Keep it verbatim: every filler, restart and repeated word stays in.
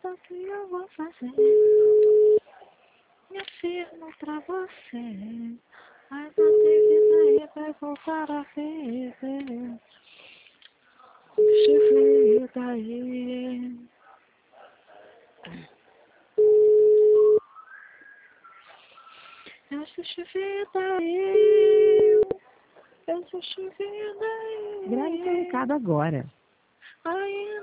o que eu vou fazer. Me afirmo pra você. Mas não tem vida aí vai voltar a viver. Deixa vida aí. Deixa vida aí. Deixa vida aí. Grave seu recado agora. Ai,